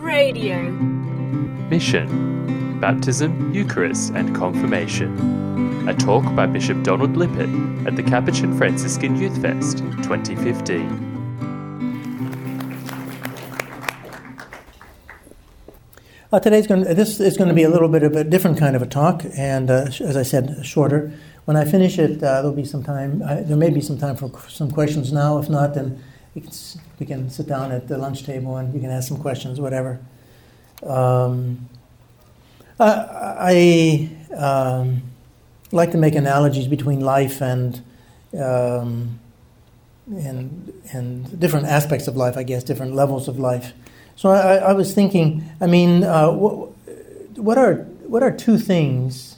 Radio. Mission: Baptism, Eucharist and Confirmation. A talk by Bishop Donald Lippert at the Capuchin Franciscan Youth Fest 2015. This is going to be a little bit of a different kind of a talk, and as I said, shorter. When I finish it, there'll be some time. There may be some time for some questions now. If not, then we can sit down at the lunch table and you can ask some questions, whatever. I like to make analogies between life and different aspects of life, I guess, different levels of life. So I was thinking, what are two things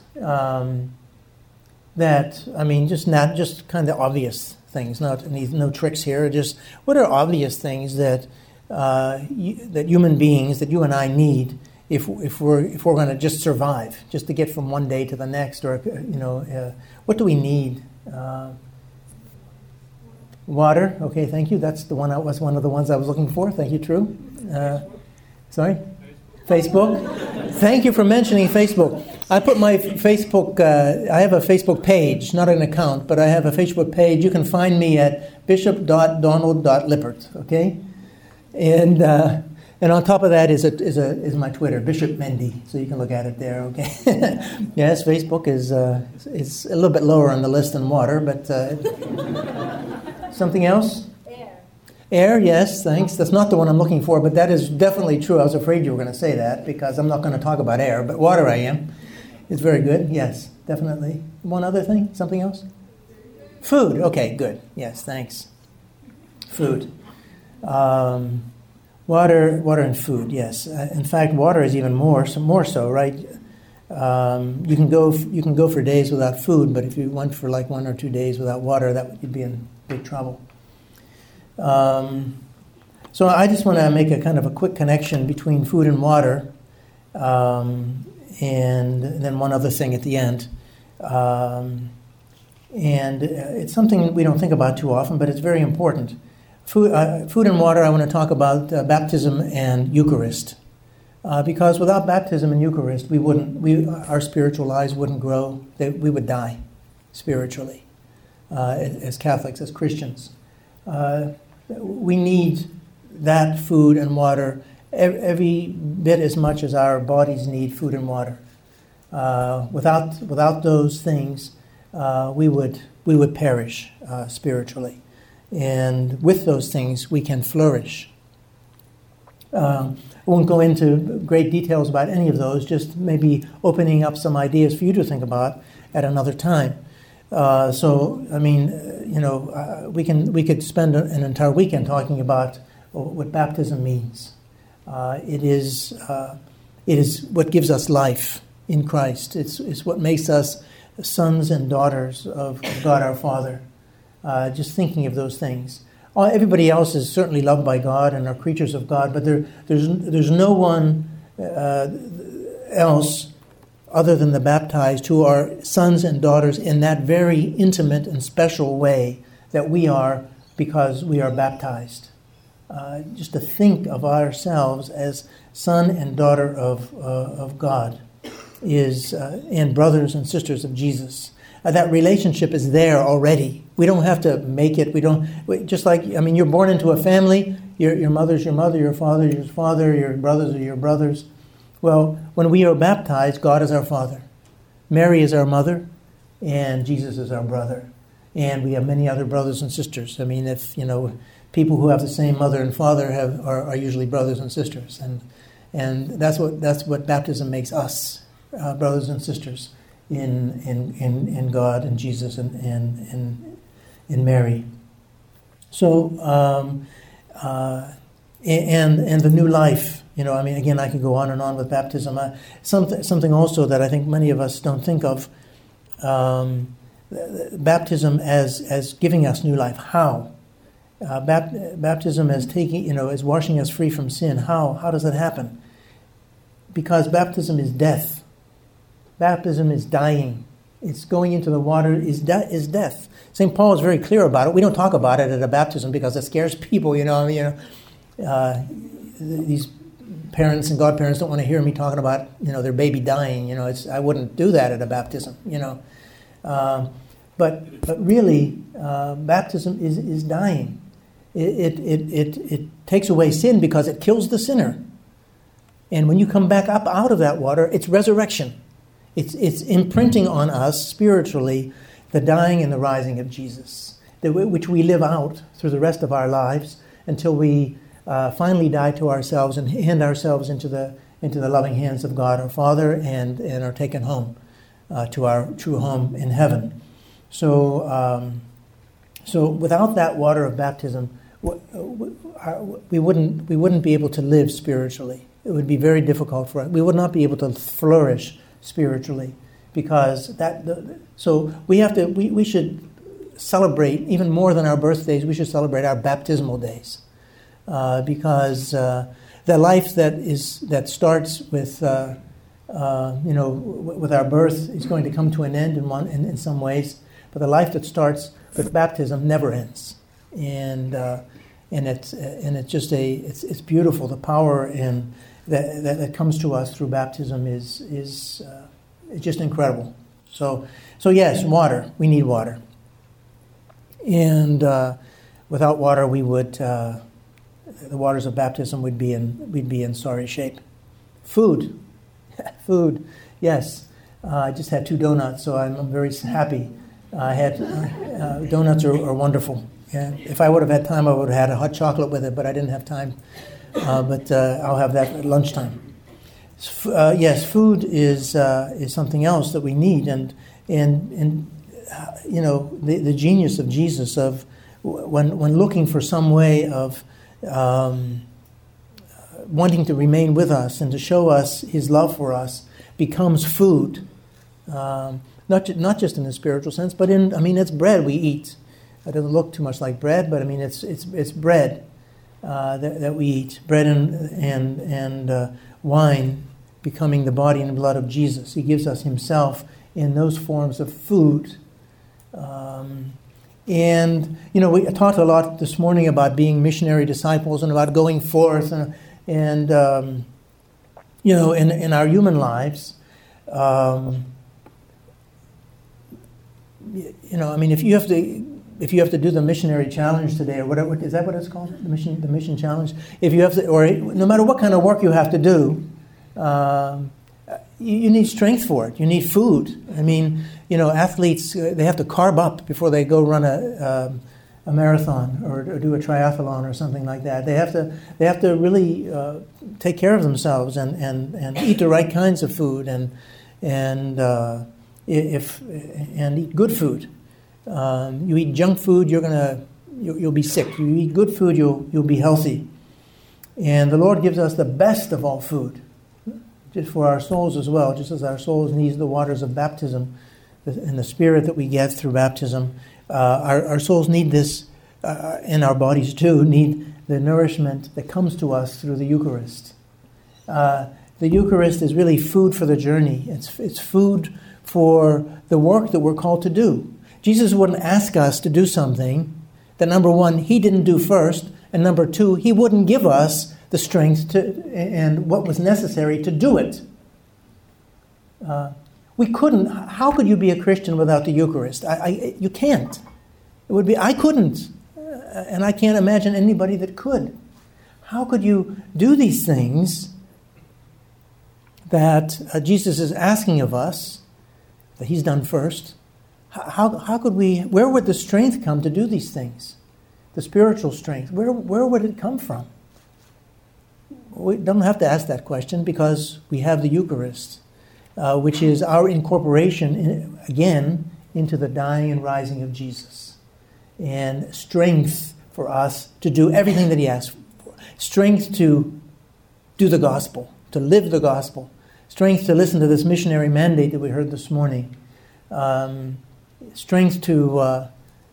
that, just kind of obvious things, no tricks here, just what are obvious things that that human beings, that you and I need if we're going to just survive, just to get from one day to the next, or what do we need? Water. Okay, thank you. That's one of the ones I was looking for. Thank you, True. Sorry? Facebook. Thank you for mentioning Facebook. I put my Facebook, I have a Facebook page, not an account, but I have a Facebook page. You can find me at bishop.donald.lippert, okay? And on top of that is my Twitter, Bishop Mendy, so you can look at it there, okay? Yes, Facebook is a little bit lower on the list than water, but something else? Air, yes, thanks. That's not the one I'm looking for, but that is definitely true. I was afraid you were going to say that because I'm not going to talk about air, but water I am. It's very good, yes, definitely. One other thing, something else? Food, okay, good. Yes, thanks. Food. Water and food, yes. In fact, water is even more so, right? You can go for days without food, but if you went for like 1 or 2 days without water, you'd be in big trouble. So I just want to make a kind of a quick connection between food and water, and then one other thing at the end. And it's something we don't think about too often, but it's very important. Food and water, I want to talk about baptism and Eucharist. Because without baptism and Eucharist, our spiritual lives wouldn't grow. We would die spiritually as Catholics, as Christians. We need that food and water every bit as much as our bodies need food and water. Without those things, we would perish spiritually, and with those things we can flourish. I won't go into great details about any of those. Just maybe opening up some ideas for you to think about at another time. We could spend an entire weekend talking about what baptism means. It is what gives us life in Christ. It's what makes us sons and daughters of God our Father. Just thinking of those things. Everybody else is certainly loved by God and are creatures of God, but there's no one else other than the baptized who are sons and daughters in that very intimate and special way that we are, because we are baptized. Just to think of ourselves as son and daughter of God and brothers and sisters of Jesus. That relationship is there already. We don't have to make it. You're born into a family. Your mother's your mother, your father, your brothers are your brothers. Well, when we are baptized, God is our Father. Mary is our mother, and Jesus is our brother. And we have many other brothers and sisters. People who have the same mother and father are usually brothers and sisters. And that's what baptism makes us, brothers and sisters in God and Jesus and in Mary. So, and the new life. Again, I could go on and on with baptism. Something also that I think many of us don't think of, baptism as giving us new life. How? Baptism as as washing us free from sin. How does that happen? Because baptism is death. Baptism is dying. It's going into the water is death. St. Paul is very clear about it. We don't talk about it at a baptism because it scares people. These parents and godparents don't want to hear me talking about, their baby dying. I wouldn't do that at a baptism, But really, baptism is dying. It takes away sin because it kills the sinner. And when you come back up out of that water, it's resurrection. It's imprinting on us spiritually the dying and the rising of Jesus, which we live out through the rest of our lives until we finally die to ourselves and hand ourselves into the loving hands of God our Father and are taken home to our true home in heaven. So without that water of baptism, we wouldn't be able to live spiritually. It would be very difficult for us. We would not be able to flourish spiritually because so we should celebrate even more than our birthdays. We should celebrate our baptismal days because the life that starts with with our birth is going to come to an end in some ways, but the life that starts with baptism never ends, and it's just it's beautiful. The power that comes to us through baptism is just incredible. So yes, water. We need water, and without water, we would the waters of baptism we'd be in sorry shape. Food, yes. I just had 2 donuts, so I'm very happy. I had donuts are wonderful. Yeah. If I would have had time, I would have had a hot chocolate with it, but I didn't have time. But I'll have that at lunchtime. Yes, food is something else that we need, and the genius of Jesus of when looking for some way of wanting to remain with us and to show us His love for us becomes food, not just in the spiritual sense, but it's bread we eat. It doesn't look too much like bread, but it's bread that we eat. Bread and wine becoming the body and blood of Jesus. He gives us Himself in those forms of food. We talked a lot this morning about being missionary disciples and about going forth and in our human lives. If you have to do the missionary challenge today, or whatever, is that what it's called? The mission challenge. If you have to, or no matter what kind of work you have to do, you need strength for it. You need food. Athletes they have to carb up before they go run a marathon or do a triathlon or something like that. They have to really take care of themselves and eat the right kinds of food and eat good food. You eat junk food, you'll be sick. You eat good food, you'll be healthy. And the Lord gives us the best of all food, just for our souls as well. Just as our souls need the waters of baptism and the Spirit that we get through baptism, our souls need this, and our bodies too need the nourishment that comes to us through the Eucharist. The Eucharist is really food for the journey. It's food for the work that we're called to do. Jesus wouldn't ask us to do something that, number one, He didn't do first, and number two, He wouldn't give us the strength and what was necessary to do it. We couldn't. How could you be a Christian without the Eucharist? You can't. It would be. I couldn't, and I can't imagine anybody that could. How could you do these things that Jesus is asking of us, that He's done first? How could we? Where would the strength come to do these things? The spiritual strength. Where would it come from? We don't have to ask that question because we have the Eucharist, which is our incorporation again into the dying and rising of Jesus, and strength for us to do everything that He asks for. Strength to do the gospel, to live the gospel. Strength to listen to this missionary mandate that we heard this morning. Strength to,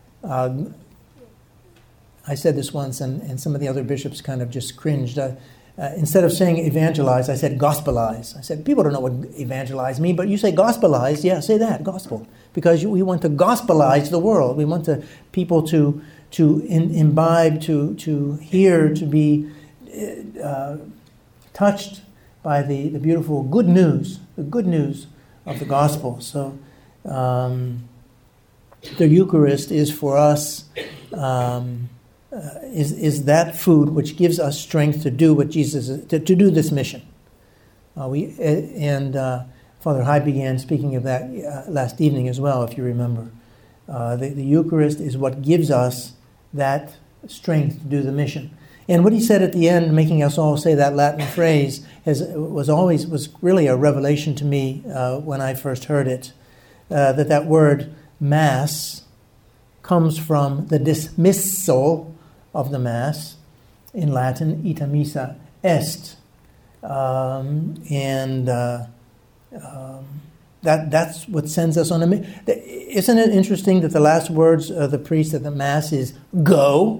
I said this once, and some of the other bishops kind of just cringed. Instead of saying evangelize, I said gospelize. I said, people don't know what evangelize means, but you say gospelize, yeah, say that, gospel. Because we want to gospelize the world. We want people to imbibe, to hear, to be touched by the beautiful good news, the good news of the gospel. So the Eucharist is for us, is that food which gives us strength to do what Jesus, to do this mission. Father Hyde began speaking of that last evening as well, if you remember. The Eucharist is what gives us that strength to do the mission. And what he said at the end, making us all say that Latin phrase, was really a revelation to me when I first heard it. That word Mass comes from the dismissal of the Mass, in Latin, ita missa est. That's what sends us on a mission. Isn't it interesting that the last words of the priest at the Mass is "go"?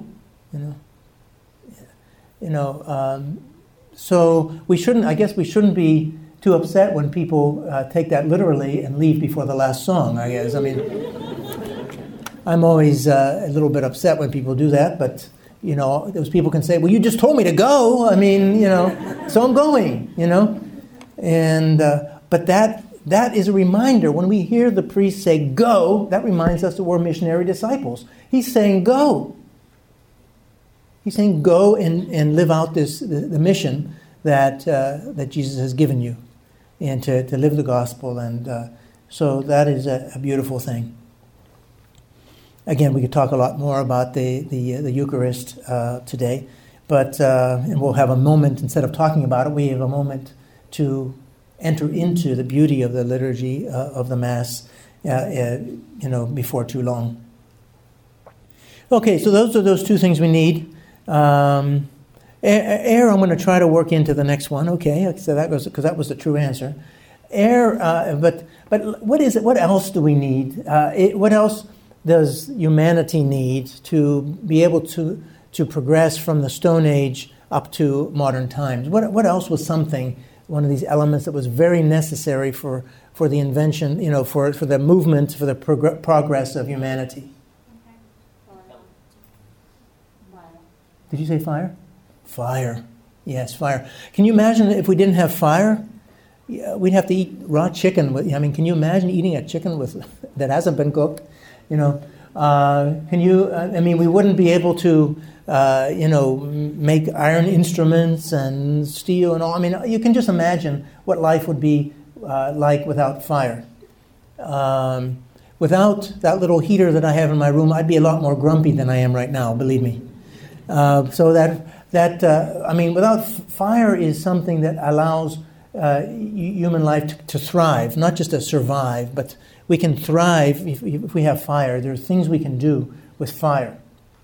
So we shouldn't. I guess we shouldn't be too upset when people take that literally and leave before the last song. I guess. I mean, I'm always a little bit upset when people do that, but those people can say, "Well, you just told me to go." I mean, so I'm going. And but that is a reminder. When we hear the priest say "go," that reminds us that we're missionary disciples. He's saying "go." He's saying "go" and live out the mission that Jesus has given you, and to live the gospel. And so that is a beautiful thing. Again, we could talk a lot more about the Eucharist today, but and we'll have a moment, instead of talking about it, we have a moment to enter into the beauty of the liturgy of the Mass, before too long. Okay, so those are those two things we need. Air, I'm going to try to work into the next one. Okay, so that goes, because that was the true answer. Air, but what is it? What else do we need? What else does humanity need to be able to progress from the Stone Age up to modern times? What else was one of these elements that was very necessary for the invention, for the movement, for the progress of humanity? Did you say fire? Fire. Yes, fire. Can you imagine if we didn't have fire? We'd have to eat raw chicken. Can you imagine eating a chicken that hasn't been cooked? We wouldn't be able to, make iron instruments and steel and all. You can just imagine what life would be like without fire. Without that little heater that I have in my room, I'd be a lot more grumpy than I am right now, believe me. Without fire is something that allows human life to thrive, not just to survive, but we can thrive if we have fire. There are things we can do with fire.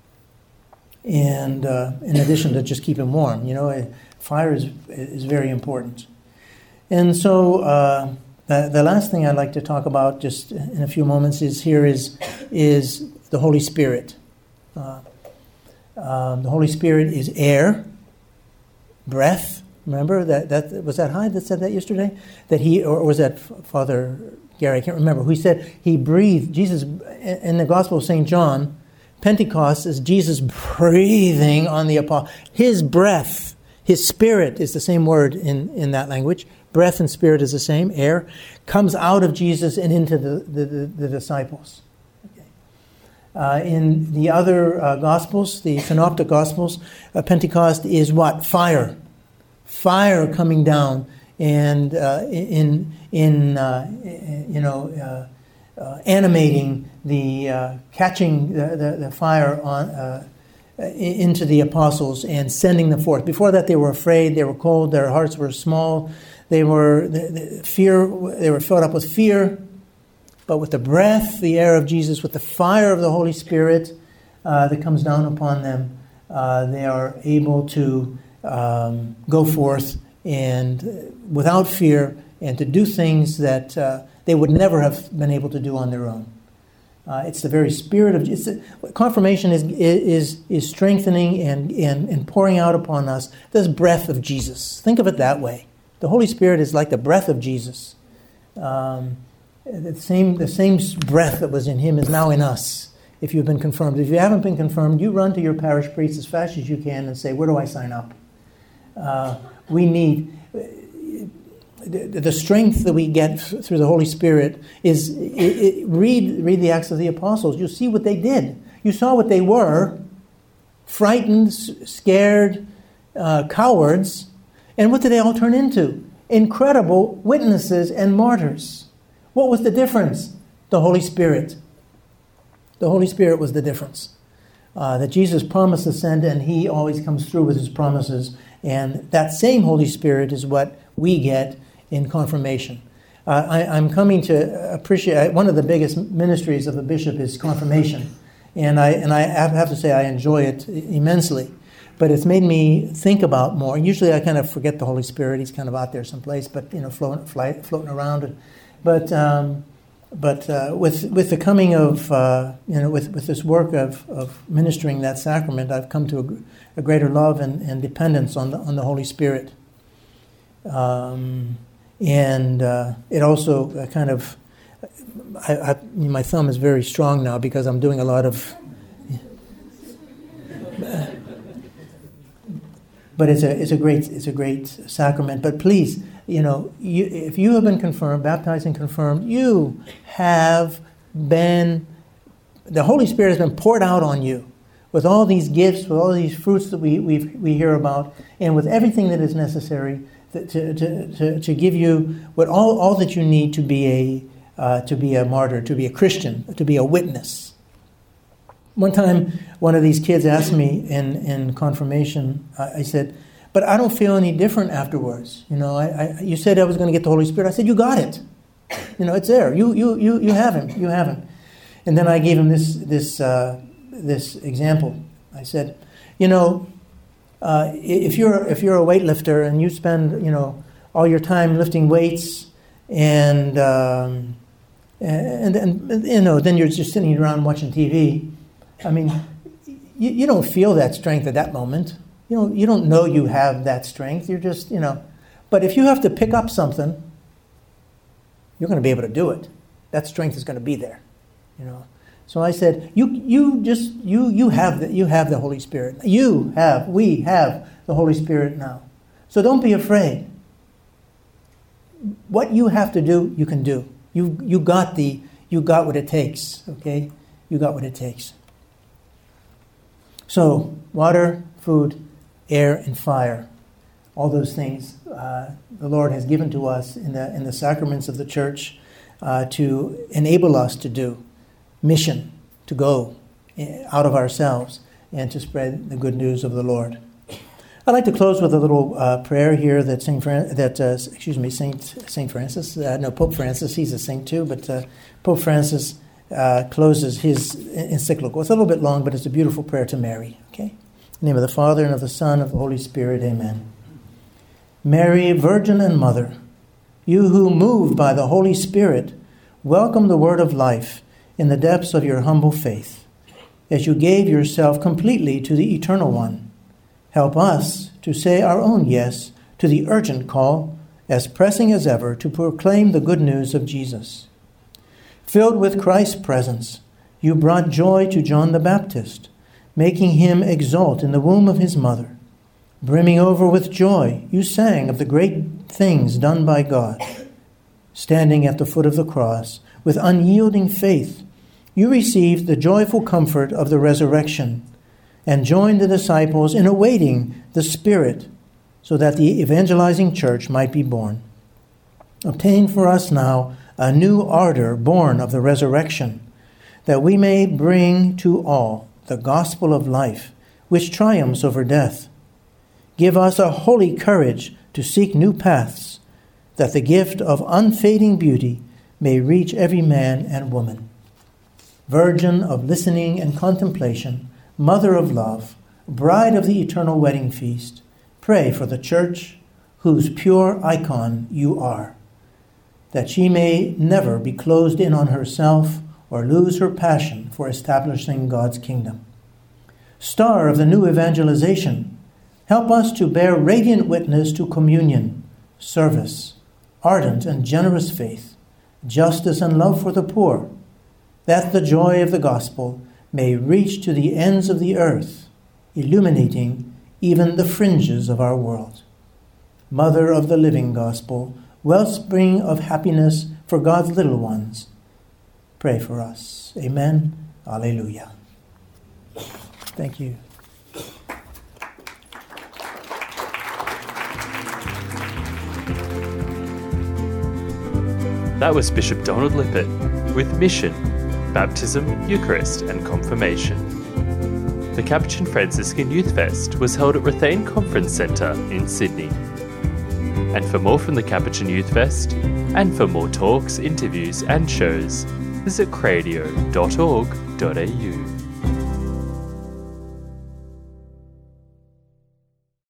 And in addition to just keeping warm, fire is very important. And so the last thing I'd like to talk about just in a few moments is the Holy Spirit. The Holy Spirit is air, breath. Remember that was that Hyde that said that yesterday? Or was that Father Gary? I can't remember. Who said he breathed? Jesus in the Gospel of St. John, Pentecost is Jesus breathing on the apostles. His breath, his spirit is the same word in that language. Breath and spirit is the same. Air comes out of Jesus and into the disciples. In the other Gospels, the Synoptic Gospels, Pentecost is what? Fire. Fire coming down and animating catching the fire on into the apostles and sending them forth. Before that, they were afraid, they were cold, their hearts were small, they were filled up with fear. But with the breath, the air of Jesus, with the fire of the Holy Spirit that comes down upon them, they are able to go forth and without fear and to do things that they would never have been able to do on their own. It's the very spirit of confirmation is strengthening and pouring out upon us this breath of Jesus. Think of it that way. The Holy Spirit is like the breath of Jesus. The same breath that was in him is now in us, if you've been confirmed. If you haven't been confirmed, you run to your parish priest as fast as you can and say, where do I sign up? We need the strength that we get through the Holy Spirit is read the Acts of the Apostles. You see what they did. You saw what they were: frightened, scared, cowards. And what did they all turn into? Incredible witnesses and martyrs. What was the difference? The Holy Spirit. The Holy Spirit was the difference. That Jesus promised to send, and He always comes through with His promises. And that same Holy Spirit is what we get in confirmation. I'm coming to appreciate, one of the biggest ministries of the bishop is confirmation. And I have to say I enjoy it immensely. But it's made me think about more. Usually I kind of forget the Holy Spirit. He's kind of out there someplace, but floating around. But with the coming of with this work of ministering that sacrament, I've come to a greater love and dependence on the Holy Spirit. And it also kind of my thumb is very strong now because I'm doing a lot of. But it's a great sacrament. But please, if you have been confirmed, baptized and confirmed, you have been. The Holy Spirit has been poured out on you with all these gifts, with all these fruits that we hear about, and with everything that is necessary to give you what all that you need to be a martyr, to be a Christian, to be a witness. One time, one of these kids asked me in confirmation, I said, but I don't feel any different afterwards. You said I was going to get the Holy Spirit. I said, you got it. It's there. You have Him. You have Him. And then I gave him this example. I said, if you're a weightlifter and you spend all your time lifting weights and then you're just sitting around watching TV. I mean, you don't feel that strength at that moment. You don't know you have that strength. You're just, But if you have to pick up something, you're going to be able to do it. That strength is going to be there, So I said, you have the Holy Spirit. We have the Holy Spirit now. So don't be afraid. What you have to do, you can do. You got what it takes. Okay, you got what it takes. So, water, food, air, and fire, all those things the Lord has given to us in the sacraments of the Church to enable us to do mission, to go out of ourselves and to spread the good news of the Lord. I'd like to close with a little prayer here that Pope Francis, he's a saint too, but Pope Francis closes his encyclical. It's a little bit long, but it's a beautiful prayer to Mary. Okay? In the name of the Father, and of the Son, and of the Holy Spirit, amen. Mary, Virgin and Mother, you who, moved by the Holy Spirit, welcome the word of life in the depths of your humble faith, as you gave yourself completely to the Eternal One, help us to say our own yes to the urgent call, as pressing as ever, to proclaim the good news of Jesus. Filled with Christ's presence, you brought joy to John the Baptist, making him exult in the womb of his mother. Brimming over with joy, you sang of the great things done by God. Standing at the foot of the cross, with unyielding faith, you received the joyful comfort of the resurrection and joined the disciples in awaiting the Spirit so that the evangelizing church might be born. Obtain for us now a new ardor born of the resurrection, that we may bring to all the gospel of life, which triumphs over death. Give us a holy courage to seek new paths, that the gift of unfading beauty may reach every man and woman. Virgin of listening and contemplation, Mother of love, Bride of the eternal wedding feast, pray for the Church, whose pure icon you are, that she may never be closed in on herself or lose her passion for establishing God's kingdom. Star of the new evangelization, help us to bear radiant witness to communion, service, ardent and generous faith, justice and love for the poor, that the joy of the gospel may reach to the ends of the earth, illuminating even the fringes of our world. Mother of the living gospel, wellspring of happiness for God's little ones, pray for us. Amen. Alleluia. Thank you. That was Bishop Donald Lippett with Mission, Baptism, Eucharist and Confirmation. The Capuchin Franciscan Youth Fest was held at Rathane Conference Centre in Sydney. And for more from the Capuchin Youth Fest, and for more talks, interviews and shows, visit cradio.org.au.